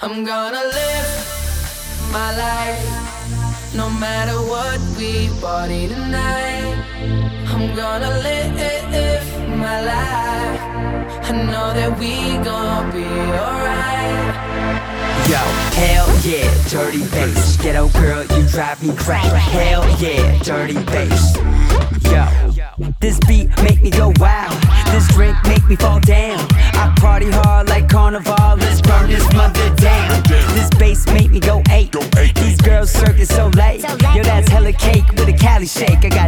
I'm gonna live my life, no matter what we party tonight. I'm gonna live my life. I know that we gon' be alright. Yo, hell yeah, dirty bass. Ghetto girl, you drive me crazy. Hell yeah, dirty bass. Yo, this beat make me go wild. This drink make me fall down. I party hard like carnival. Let's burn this mother down. This bass make me go 8. These girls circus so late. Yo, that's hella cake with a Cali shake. I got